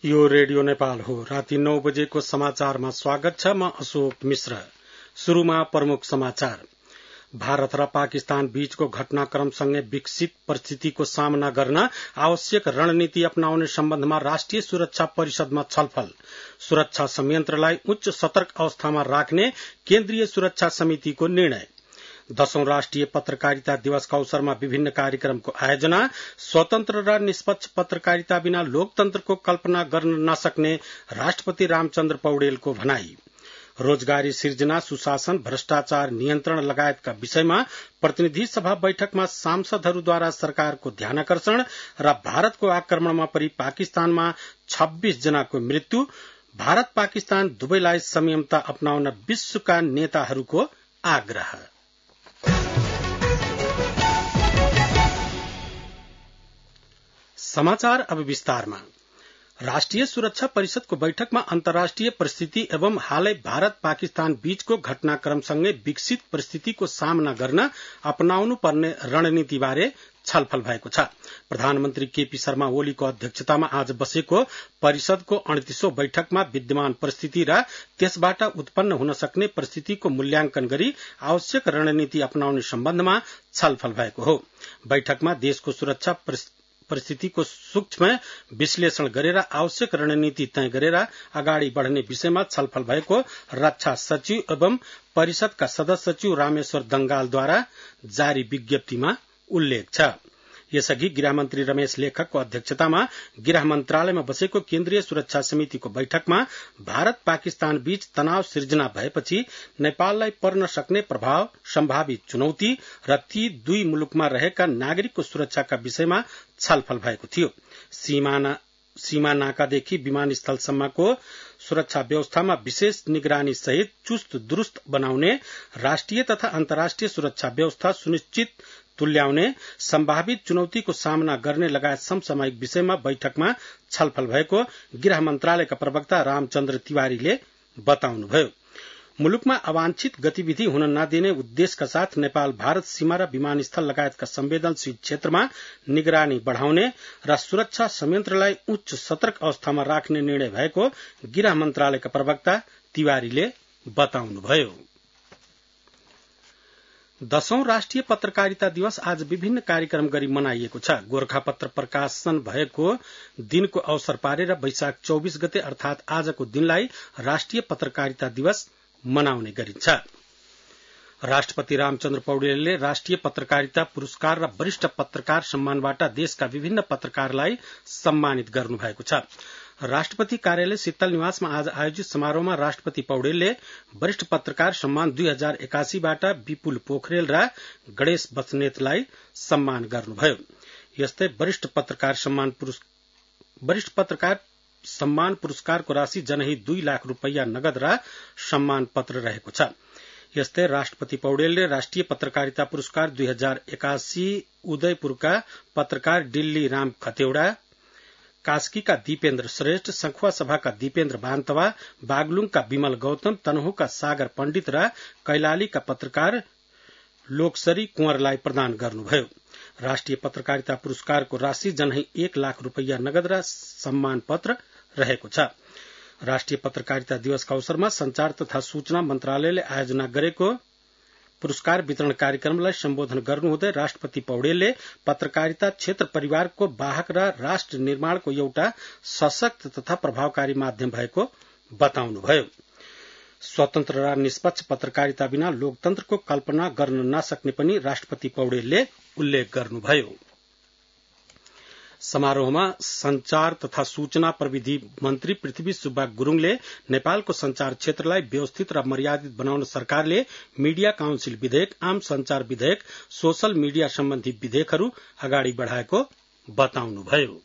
यो रेडियो नेपाल हो। राति 9 बजेको समाचारमा स्वागत छ। म अशोक मिश्र। शुरूमा प्रमुख समाचार। भारत र पाकिस्तान बीचको घटनाक्रमसँगै विकसित परिस्थितिको सामना गर्न आवश्यक रणनीति अपनाउने सम्बन्धमा राष्ट्रिय सुरक्षा परिषदमा छलफल। सुरक्षा संयन्त्रलाई उच्च सतर्क अवस्थामा राख्ने केन्द्रीय सुरक्षा समितिको निर्णय। 10औं राष्ट्रिय पत्रकारिता दिवसका अवसरमा विभिन्न कार्यक्रमको आयोजना। स्वतन्त्र र निष्पक्ष पत्रकारिता बिना लोकतन्त्रको कल्पना गर्न नसक्ने राष्ट्रपति रामचन्द्र पौडेलको भनाई। रोजगारी सिर्जना, सुशासन, भ्रष्टाचार नियन्त्रण लगायतका विषयमा प्रतिनिधि सभा बैठकमा सांसदहरूद्वारा सरकारको ध्यानाकर्षण र भारतको आक्रमणमा परि पाकिस्तानमा 26 जनाको मृत्यु। भारत पाकिस्तान दुवैलाई संयमता अपनाउन विश्वका नेताहरूको आग्रह। समाचार अब विस्तारमा। राष्ट्रिय सुरक्षा परिषदको बैठकमा अन्तर्राष्ट्रिय परिस्थिति एवं हालै भारत पाकिस्तान बीचको घटनाक्रमसँगै विकसित परिस्थितिको सामना गर्न अपनाउनु पर्ने रणनीतिबारे छलफल भएको छ। प्रधानमन्त्री केपी शर्मा ओलीको अध्यक्षतामा आज बसेको परिषदको 38औं बैठकमा विद्यमान परिस्थिति र त्यसबाट उत्पन्न हुन सक्ने परिस्थितिको मूल्याङ्कन गरी आवश्यक रणनीति अपनाउने सम्बन्धमा छलफल भएको हो। बैठकमा देशको सुरक्षा परिस्थितिको सूक्ष्म विश्लेषण गरेर आवश्यक रणनीति तय गरेर अगाडि बढ़ने विषयमा छलफल भएको रक्षा सचिव एवं परिषदका सदस्य सचिव रामेश्वर दंगालद्वारा जारी विज्ञप्तिमा उल्लेख छ। यसअघि गृहमन्त्री रमेश लेखकको अध्यक्षतामा गृह मन्त्रालयमा बसेको केन्द्रीय सुरक्षा समितिको बैठकमा भारत पाकिस्तान बीच तनाव सिर्जना भएपछि नेपाललाई पर्न सक्ने प्रभाव, सम्भावित चुनौती र ती दुई मुलुकमा रहेका नागरिकको सुरक्षाका विषयमा छलफल भएको थियो। सीमा नाकादेखि विमानस्थलसम्मको सुरक्षा व्यवस्थामा विशेष निगरानी सहित चुस्त दुरुस्त बनाउने, राष्ट्रिय तथा अन्तर्राष्ट्रिय सुरक्षा व्यवस्था सुनिश्चित तुल्याउने, सम्भावित चुनौतीको सामना गर्ने लगायत समसामयिक विषयमा बैठकमा छलफल भएको गृह मन्त्रालयका प्रवक्ता रामचन्द्र तिवारीले बताउनुभयो। मुलुकमा अवांछित गतिविधि हुन नदिने उद्देश्यका साथ नेपाल भारत सीमा र विमानस्थल लगायतका संवेदनशील क्षेत्रमा निगरानी बढ़ाउने र सुरक्षा संयन्त्रलाई उच्च सतर्क अवस्थामा राख्ने निर्णय भएको गृह मन्त्रालयका प्रवक्ता तिवारीले बताउनुभयो। 10औं राष्ट्रिय पत्रकारिता दिवस आज विभिन्न कार्यक्रम गरी मनाइएको छ। गोरखापत्र प्रकाशन भएको दिनको अवसर पारेर वैशाख 24 गते अर्थात आजको दिनलाई राष्ट्रिय पत्रकारिता दिवस मनाउने गरिन्छ। राष्ट्रपति रामचन्द्र पौडेलले राष्ट्रिय पत्रकारिता पुरस्कार र वरिष्ठ पत्रकार सम्मानबाट देशका विभिन्न पत्रकारलाई सम्मानित गर्नुभएको छ। राष्ट्रपति कार्यालय शीतल निवासमा आज आयोजित समारोहमा राष्ट्रपति पौडेलले वरिष्ठ पत्रकार सम्मान 2081बाट विपुल पोखरेल र गणेश बस्नेतलाई सम्मान गर्नुभयो। यस्तै वरिष्ठ पत्रकार सम्मान पुरस्कारको राशि जनही 2 लाख रुपैयाँ नगद र सम्मान पत्र रहेको छ। यस्तै राष्ट्रपति पौडेलले राष्ट्रिय पत्रकारिता पुरस्कार 2081 उदयपुरका पत्रकार डिल्ली राम खतेवड़ा, कास्कीका दीपेन्द्र श्रेष्ठ, संखुवा सभाका दीपेन्द्र बान्तवा, बागलुङका विमल गौतम, तनहुका सागर पण्डित र कैलालीका पत्रकार लोकसरी कुंवरलाई प्रदान गर्नुभयो। राष्ट्रिय पत्रकारिता पुरस्कारको राशि जनही 1 लाख रुपैयाँ नगद र सम्मान पत्र रहेको छ। राष्ट्रिय पत्रकारिता दिवसका अवसरमा संचार तथा सूचना मन्त्रालयले आयोजना गरेको पुरस्कार वितरण कार्यक्रमलाई सम्बोधन गर्नुहुँदै राष्ट्रपति पौडेलले पत्रकारिता क्षेत्र परिवारको वाहक र राष्ट्र निर्माणको एउटा सशक्त तथा प्रभावकारी माध्यम भएको बताउनुभयो। स्वतन्त्र र निष्पक्ष पत्रकारिता बिना लोकतन्त्रको कल्पना गर्न नसक्ने पनि राष्ट्रपति पौडेलले उल्लेख गर्नुभयो। समारोहमा संचार तथा सूचना प्रविधि मन्त्री पृथ्वी सुब्बा गुरूङले नेपालको संचार क्षेत्रलाई व्यवस्थित र मर्यादित बनाउन सरकारले मीडिया काउन्सिल विधेयक, आम संचार विधेयक, सोशल मीडिया सम्बन्धी विधेयकहरू अगाडि बढ़ाएको बताउनुभयो।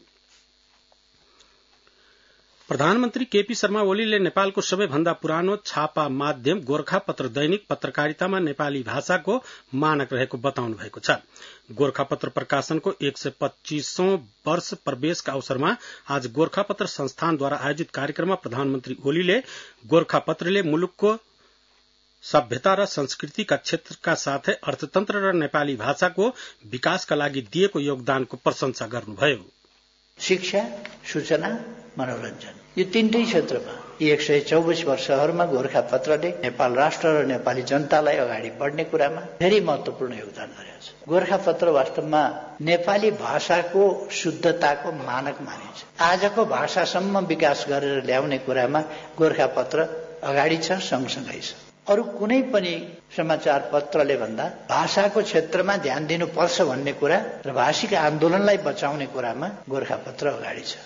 प्रधानमन्त्री केपी शर्मा ओलीले नेपालको सबैभन्दा पुरानो छापा माध्यम गोरखापत्र दैनिक पत्रकारितामा नेपाली भाषाको मानक रहेको बताउनु भएको छ। गोरखापत्र प्रकाशनको 125औं वर्ष प्रवेशका अवसरमा आज गोरखापत्र संस्थानद्वारा आयोजित कार्यक्रममा प्रधानमन्त्री ओलीले गोरखापत्रले मुलुकको सभ्यता र संस्कृतिका क्षेत्रका साथै अर्थतन्त्र र नेपाली भाषाको विकासका लागि दिएको योगदानको प्रशंसा गर्नुभयो। शिक्षा, सूचना मनोरञ्जन, यो तीनटै क्षेत्रमा 124 वर्षहरूमा गोरखापत्रले नेपाल राष्ट्र र नेपाली जनतालाई अगाडि बढ्ने कुरामा धेरै महत्त्वपूर्ण योगदान गरेको छ। गोरखापत्र वास्तवमा नेपाली भाषाको शुद्धताको मानक मानिन्छ। आजको भाषासम्म विकास गरेर ल्याउने कुरामा गोरखापत्र अगाडि छ, सँगसँगै छ। अरू कुनै पनि समाचार पत्रले भन्दा भाषाको क्षेत्रमा ध्यान दिनुपर्छ भन्ने कुरा र भाषिक आन्दोलनलाई बचाउने कुरामा गोरखापत्र अगाडि छ।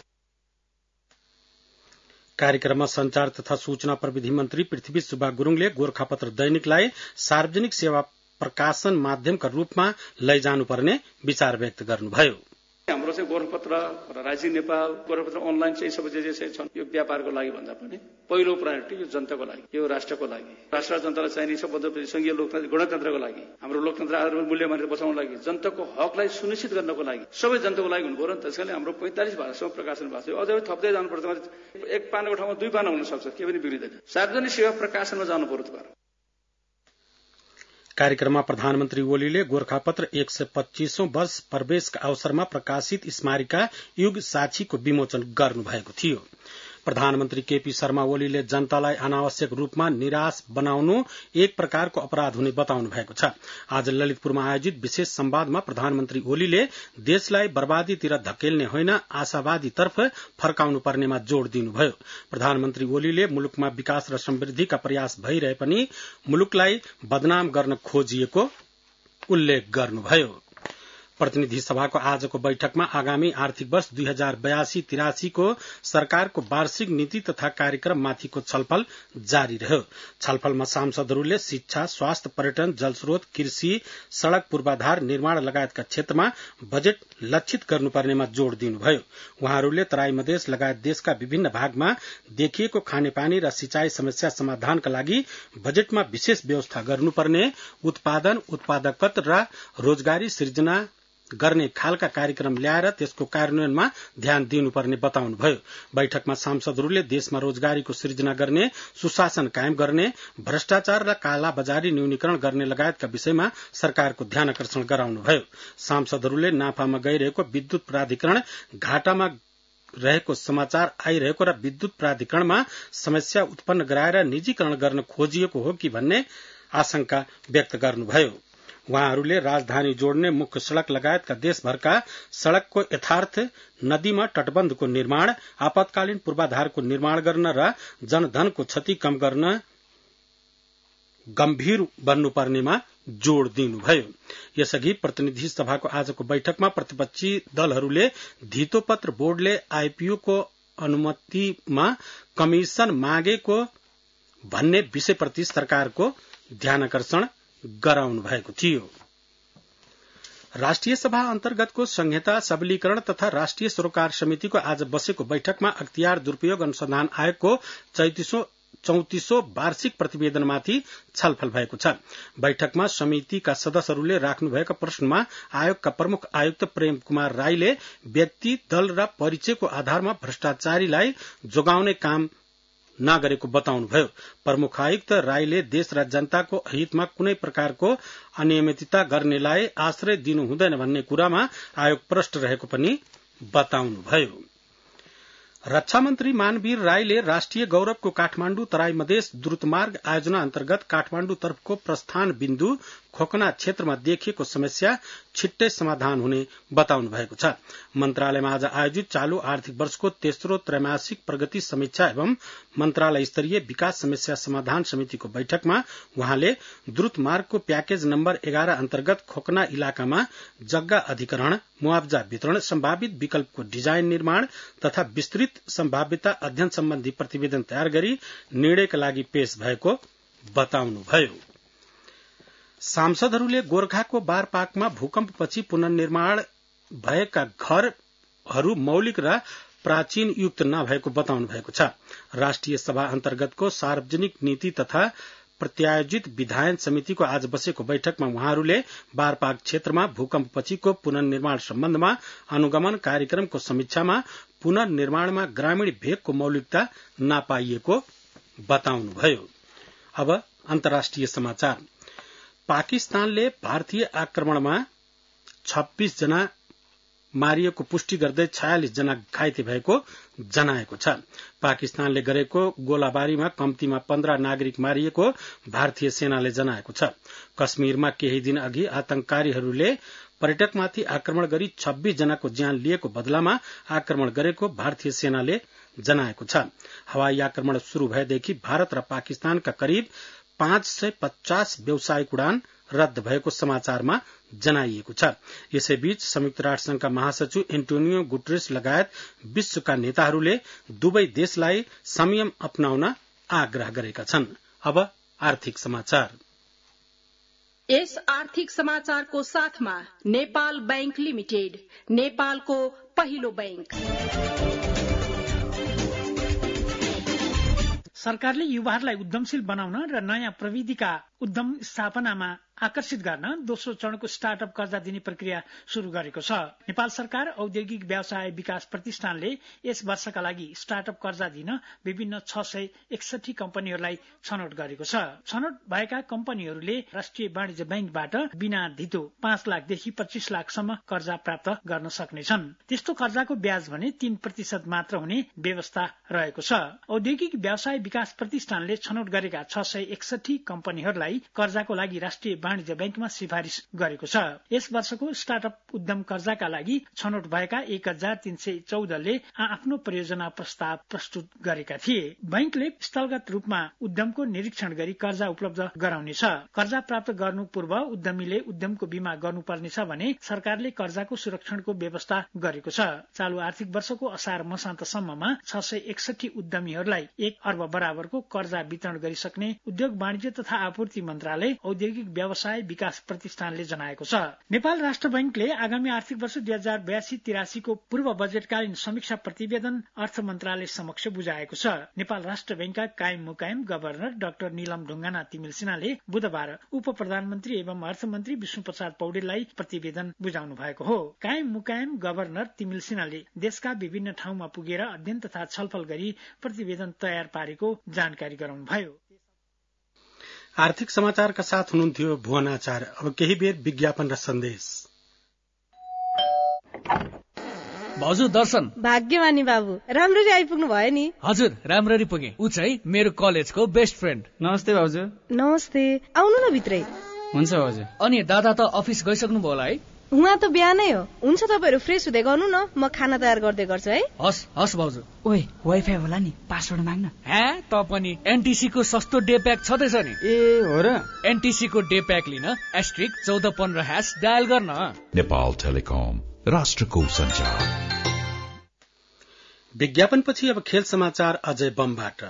कार्यक्रममा संचार तथा सूचना प्रविधि मन्त्री पृथ्वी सुब्बा गुरुङले गोरखापत्र दैनिकलाई सार्वजनिक सेवा प्रकाशन माध्यमका रूपमा लैजानुपर्ने विचार व्यक्त गर्नुभयो। हाम्रो चाहिँ गोरखापत्र र राइजिङ नेपाल गोरखापत्र अनलाइन चाहिँ सबै जे छन् यो व्यापारको लागि भन्दा पनि पहिलो प्रायोरिटी यो जनताको लागि, यो राष्ट्रको लागि, राष्ट्र र जनतालाई चाहिने सबभन्दा संघीय लोकतन्त्र गणतन्त्रको लागि, हाम्रो लोकतन्त्र आधारभूत मूल्य मानेर बचाउनको लागि, जनताको हकलाई सुनिश्चित गर्नको लागि सबै जनताको लागि हुनु पर्यो नि। त्यसैले हाम्रो 45 भाषामा प्रकाशन भएको छ। अझै थप्दै जानुपर्छ। एक पानाको ठाउँमा 2 पाना हुन सक्छ, के पनि बिग्रिँदैन। सार्वजनिक सेवा प्रकाशनमा जानु पर्यो तपाईहरु। कार्यक्रममा प्रधानमन्त्री ओलीले गोरखापत्र 125औं वर्ष प्रवेशका अवसरमा प्रकाशित स्मारिका युग साक्षीको विमोचन गर्नुभएको थियो। प्रधानमन्त्री केपी शर्मा ओलीले जनतालाई अनावश्यक रूपमा निराश बनाउनु एक प्रकारको अपराध हुने बताउनु भएको छ। आज ललितपुरमा आयोजित विशेष संवादमा प्रधानमन्त्री ओलीले देशलाई बर्बादीतिर धकेल्ने होइन, आशावादीतर्फ फर्काउनु पर्नेमा जोड़ दिनुभयो। प्रधानमन्त्री ओलीले मुलुकमा विकास र समृद्धिका प्रयास भइरहे पनि मुलुकलाई बदनाम गर्न खोजिएको उल्लेख गर्नुभयो। प्रतिनिधि सभाको आजको बैठकमा आगामी आर्थिक वर्ष 2082-83 को सरकारको वार्षिक नीति तथा कार्यक्रममाथिको छलफल जारी रह्यो। छलफलमा सांसदहरूले शिक्षा, स्वास्थ्य, पर्यटन, जलस्रोत, कृषि, सड़क पूर्वाधार निर्माण लगायतका क्षेत्रमा बजेट लक्षित गर्नुपर्नेमा जोड़ दिनुभयो। उहाँहरूले तराई मधेस लगायत देशका विभिन्न भागमा देखिएको खानेपानी र सिंचाई समस्या समाधानका लागि बजेटमा विशेष व्यवस्था गर्नुपर्ने, उत्पादन, उत्पादकत्व र रोजगारी सृजना गर्ने खालका कार्यक्रम ल्याएर त्यसको कार्यान्वयनमा ध्यान दिनुपर्ने बताउनुभयो। बैठकमा सांसदहरूले देशमा रोजगारीको सृजना गर्ने, सुशासन कायम गर्ने, भ्रष्टाचार र कालाबजारी न्यूनीकरण गर्ने लगायतका विषयमा सरकारको ध्यानकर्षण गराउनुभयो। सांसदहरूले नाफामा गइरहेको विद्युत प्राधिकरण घाटामा रहेको समाचार आइरहेको र विद्युत प्राधिकरणमा समस्या उत्पन्न गराएर निजीकरण गर्न खोजिएको हो कि भन्ने आशंका व्यक्त गर्नुभयो। उहाँहरूले राजधानी जोड्ने मुख्य सड़क लगायतका देशभरका सड़कको यथार्थ, नदीमा तटबन्धको निर्माण, आपतकालीन पूर्वाधारको निर्माण गर्न र जनधनको क्षति कम गर्न गम्भीर बन्नुपर्नेमा जोड़ दिनुभयो। यसअघि प्रतिनिधि सभाको आजको बैठकमा प्रतिपक्षी दलहरूले धितोपत्र बोर्डले आईपीओ को अनुमतिमा कमिशन मागेको भन्ने विषयप्रति सरकारको ध्यानकर्षण गराउनु भएको थियो। राष्ट्रिय सभा अन्तर्गतको संहिता सबलीकरण तथा राष्ट्रिय सरोकार समितिको आज बसेको बैठकमा अख्तियार दुरूपयोग अनुसन्धान आयोगको 34औं वार्षिक प्रतिवेदनमाथि छलफल भएको छ। बैठकमा समितिका सदस्यहरूले राख्नुभएका प्रश्नमा आयोगका प्रमुख आयुक्त प्रेम कुमार राईले व्यक्ति, दल र परिचयको आधारमा भ्रष्टाचारीलाई जोगाउने काम नगरेको बताउनुभयो। प्रमुख आयुक्त राईले देश र जनताको हितमा कुनै प्रकारको अनियमितता गर्नेलाई आश्रय दिनु हुँदैन भन्ने कुरामा आयोग प्रष्ट रहेको पनि बताउनुभयो। रक्षा मन्त्री मानवीर राईले राष्ट्रिय गौरवको काठमाण्डु तराई मधेस द्रुतमार्ग आयोजना अन्तर्गत काठमाण्डु तर्फको प्रस्थान बिन्दु खोकना क्षेत्रमा देखिएको समस्या छिट्टै समाधान हुने बताउनु भएको छ। मन्त्रालयमा आज आयोजित चालू आर्थिक वर्षको तेस्रो त्रैमासिक प्रगति समीक्षा एवं मन्त्रालय स्तरीय विकास समस्या समाधान समितिको बैठकमा उहाँले द्रुत मार्गको प्याकेज नम्बर 11 अन्तर्गत खोकना इलाकामा जग्गा अधिग्रहण, मुआवजा वितरण, सम्भावित विकल्पको डिजाइन निर्माण तथा विस्तृत सम्भाव्यता अध्ययन सम्बन्धी प्रतिवेदन तयार गरी निर्णयका लागि पेश भएको बताउनुभयो। सांसदहरूले गोर्खाको बारपाकमा भूकम्पपछि पुनर्निर्माण भएका घरहरू मौलिक र प्राचीन युक्त नभएको बताउनु भएको छ। राष्ट्रिय सभा अन्तर्गतको सार्वजनिक नीति तथा प्रत्यायोजित विधायन समितिको आज बसेको बैठकमा उहाँहरूले बारपाक क्षेत्रमा भूकम्पपछिको पुनर्निर्माण सम्बन्धमा अनुगमन कार्यक्रमको समीक्षामा पुनर्निर्माणमा ग्रामीण भेगको मौलिकता नपाइएको बताउनुभयो। अब अन्तर्राष्ट्रिय समाचार। पाकिस्तानले भारतीय आक्रमणमा 26 जना मारिएको पुष्टि गर्दै 46 जना घाइते भएको जनाएको छ। पाकिस्तानले गरेको गोलाबारीमा कम्तीमा 15 नागरिक मारिएको भारतीय सेनाले जनाएको छ। कश्मीरमा केही दिन अघि आतंककारीहरूले पर्यटकमाथि आक्रमण गरी 26 जनाको ज्यान लिएको बदलामा आक्रमण गरेको भारतीय सेनाले जनाएको छ। हवाई आक्रमण शुरू भएदेखि भारत र पाकिस्तानका करिब 550 व्यावसायिक उडान रद्द भएको समाचारमा जनाइएको छ। यसैबीच संयुक्त राष्ट्र संघका महासचिव एन्टोनियो गुटेरेस लगायत विश्वका नेताहरूले दुवै देशलाई संयम अपनाउन आग्रह गरेका छन्। अब आर्थिक समाचार। यस आर्थिक समाचारको साथमा नेपाल बैंक लिमिटेड, नेपालको पहिलो बैंक। सरकारले युवाहरूलाई उद्यमशील बनाउन र नयाँ प्रविधिका उद्यम स्थापनामा आकर्षित गर्न दोस्रो चरणको स्टार्टअप कर्जा दिने प्रक्रिया शुरू गरेको छ। नेपाल सरकार औद्योगिक व्यवसाय विकास प्रतिष्ठानले यस वर्षका लागि स्टार्टअप कर्जा दिन विभिन्न 661 कम्पनीहरूलाई छनौट गरेको छ। छनौट भएका कम्पनीहरूले राष्ट्रिय वाणिज्य बैंकबाट बिना धितो 5 लाखदेखि 25 लाखसम्म कर्जा प्राप्त गर्न सक्नेछन्। त्यस्तो कर्जाको ब्याज भने 3% मात्र हुने व्यवस्था रहेको छ। औद्योगिक व्यवसाय विकास प्रतिष्ठानले छनौट गरेका 661 कम्पनीहरूलाई कर्जाको लागि राष्ट्रिय वाणिज्य बैंकमा सिफारिस गरेको छ। यस वर्षको स्टार्टअप उद्यम कर्जाका लागि छनौट भएका 1314 ले आफ्नो परियोजना प्रस्ताव प्रस्तुत गरेका थिए। बैंकले स्थलगत रूपमा उद्यमको निरीक्षण गरी कर्जा उपलब्ध गराउनेछ। कर्जा प्राप्त गर्नु पूर्व उद्यमीले उद्यमको बीमा गर्नुपर्नेछ भने सरकारले कर्जाको सुरक्षणको व्यवस्था गरेको छ। चालू आर्थिक वर्षको असार मसान्तसम्ममा 661 उद्यमीहरूलाई 1 अर्ब बराबरको कर्जा वितरण गरिसक्ने उद्योग वाणिज्य तथा आपूर्ति मन्त्रालय औद्योगिक व्यवसाय विकास प्रतिष्ठानले जनाएको छ। नेपाल राष्ट्र बैंकले आगामी आर्थिक वर्ष 2082-83 को पूर्व बजेटकालीन समीक्षा प्रतिवेदन अर्थ मन्त्रालय समक्ष बुझाएको छ। नेपाल राष्ट्र बैंकका कायम मुकायम गभर्नर डाक्टर नीलम ढुङ्गाना तिमिल सिन्हाले बुधबार उप प्रधानमन्त्री एवं अर्थमन्त्री विष्णुप्रसाद पौडेललाई प्रतिवेदन बुझाउनु भएको हो। कायम मुकायम गभर्नर तिमिल सिन्हाले देशका विभिन्न ठाउँमा पुगेर अध्ययन तथा छलफल गरी प्रतिवेदन तयार पारेको जानकारी गराउनुभयो। आर्थिक समाचारका साथ हुनुहुन्थ्यो भुवन आचार्य। अब केही बेर विज्ञापन र सन्देश। भाउजू दर्शन। भाग्यमानी बाबु, राम्ररी आइपुग्नु भयो नि। हजुर, राम्ररी पुगे। ऊ चाहिँ मेरो कलेजको बेस्ट फ्रेन्ड। नमस्ते भाउजू। नमस्ते, आउनु न भित्रै। हुन्छ भाउजू। अनि दादा त अफिस गइसक्नु भयो होला है? उहाँ त बिहानै हो। हुन्छ, तपाईहरु फ्रेस हुँदै गर्नु न, म खाना तयार गर्दै गर्छु है। हस् हस् भाउजू। ओए, वाइफाई होला नि, पासवर्ड माग्न। त पनि एनटीसी को सस्तो डे प्याक छँदैछ नि। ए हो र? एनटीसी को डे प्याक लिन *1415# डायल गर्न। नेपाल टेलिकम, राष्ट्रको सञ्चार। विज्ञापनपछि अब खेल समाचार अजय बमबाट।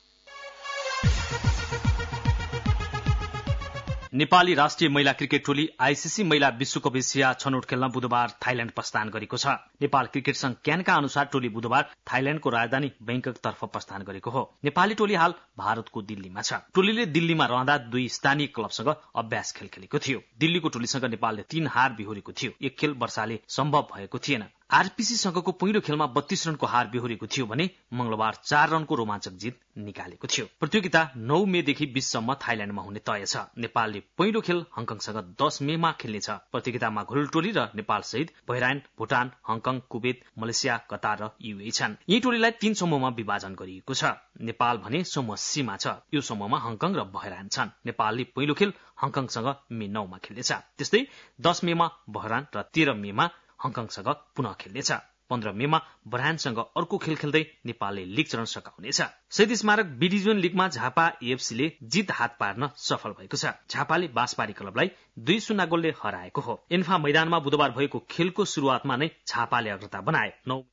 नेपाली राष्ट्रिय महिला क्रिकेट टोली आईसीसी महिला विश्वकप एसिया छनौट खेल्न बुधबार थाइल्याण्ड प्रस्थान गरेको छ। नेपाल क्रिकेट संघ क्यानका अनुसार टोली बुधबार थाइल्याण्डको राजधानी बैंककतर्फ प्रस्थान गरेको हो। नेपाली टोली हाल भारतको दिल्लीमा छ। टोलीले दिल्लीमा रहँदा 2 स्थानीय क्लबसँग अभ्यास खेल खेलेको थियो। दिल्लीको टोलीसँग नेपालले 3 हार बिहोरेको थियो। एक खेल वर्षाले सम्भव भएको थिएन। आरपीसी संघको पहिलो खेलमा 32 रनको हार बिहोरेको थियो भने मंगलबार 4 रनको रोमाञ्चक जित निकालेको थियो। प्रतियोगिता 9 मेदेखि 20 सम्म थाइल्याण्डमा हुने तय छ। नेपालले पहिलो खेल हङकङसँग 10 मेमा खेल्नेछ। प्रतियोगितामा घोरल टोली र नेपाल सहित Bahrain, Bhutan, Hong Kong, Kuwait, Malaysia, Qatar र यूएई छन्। यी टोलीलाई 3 समूहमा विभाजन गरिएको छ। नेपाल भने समूह सी मा छ। यो समूहमा हङकङ र बहराइन छन्। नेपालले पहिलो खेल हङकङसँग मे 9 मा खेल्नेछ। त्यस्तै 10 मेमा बहराइन र 13 मेमा हङकङसँग पुनः खेल्नेछ। 15 मेमा बहराइनसँग अर्को खेल खेल्दै नेपालले लीग चरण सकाउनेछ। शहीद स्मारक बी डिभिजन लीगमा झापा एएफसीले जित हात पार्न सफल भएको छ। झापाले बाँसबारी क्लबलाई 2-0 गोलले हराएको हो। इन्फा मैदानमा बुधबार भएको खेलको शुरूआतमा नै झापाले अग्रता बनाए।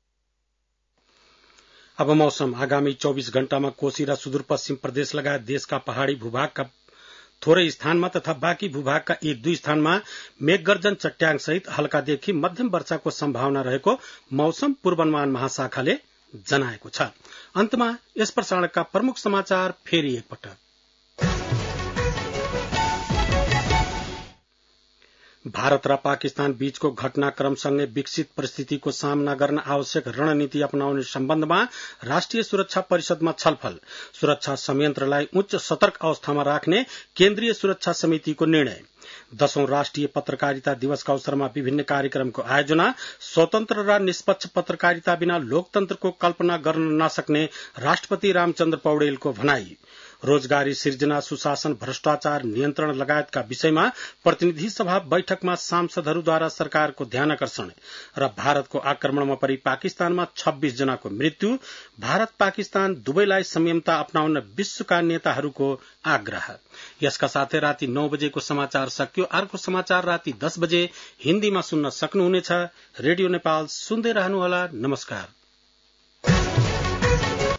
अब मौसम। आगामी 24 घण्टामा कोशी र सुदूरपश्चिम प्रदेश लगायत देशका पहाड़ी भूभागका थोरै स्थानमा तथा बाँकी भूभागका 1-2 स्थानमा मेघगर्जन चट्याङ सहित हल्कादेखि मध्यम वर्षाको सम्भावना रहेको मौसम पूर्वानुमान महाशाखाले जनाएको छ। अन्तमा यस प्रसारणका प्रमुख समाचार फेरि एकपटक। भारत र पाकिस्तान बीचको घटनाक्रमसँगै विकसित परिस्थितिको सामना गर्न आवश्यक रणनीति अपनाउने सम्बन्धमा राष्ट्रिय सुरक्षा परिषदमा छलफल। सुरक्षा संयन्त्रलाई उच्च सतर्क अवस्थामा राख्ने केन्द्रीय सुरक्षा समितिको निर्णय। 10औं राष्ट्रिय पत्रकारिता दिवसका अवसरमा विभिन्न कार्यक्रमको आयोजना। स्वतन्त्र र निष्पक्ष पत्रकारिता बिना लोकतन्त्रको कल्पना गर्न नसक्ने राष्ट्रपति रामचन्द्र पौडेलको भनाई। रोजगारी सिर्जना, सुशासन, भ्रष्टाचार नियन्त्रण लगायतका विषयमा प्रतिनिधि सभा बैठकमा सांसदहरूद्वारा सरकारको ध्यानकर्षण। र भारतको आक्रमणमा परि पाकिस्तानमा 26 जनाको मृत्यु। भारत पाकिस्तान दुवैलाई संयमता अपनाउन विश्वका नेताहरूको आग्रह। यसका साथै राति 9 बजेको समाचार सकियो। अर्को समाचार राति 10 बजे हिन्दीमा सुन्न सक्नुहुनेछ। रेडियो नेपाल सुन्दै रहनुहोला। नमस्कार।